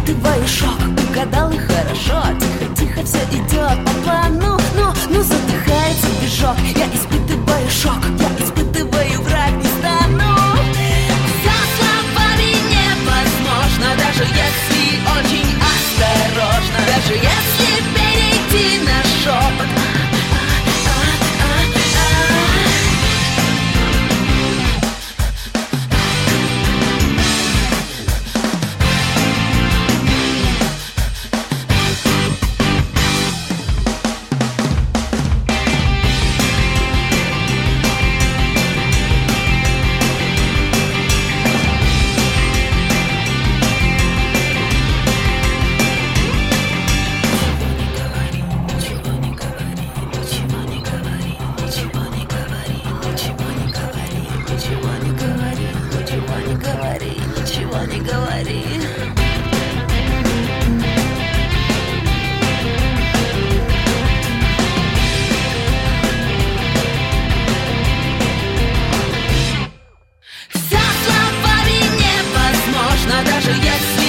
испытываю шок. Угадал и хорошо, тихо-тихо все идет по плану. Ну задыхается движок. Я испытываю шок, я испытываю, врать не стану. За словами невозможно, даже если очень осторожно, даже если перейти на шепот. Ничего не говори. За словами невозможно, даже если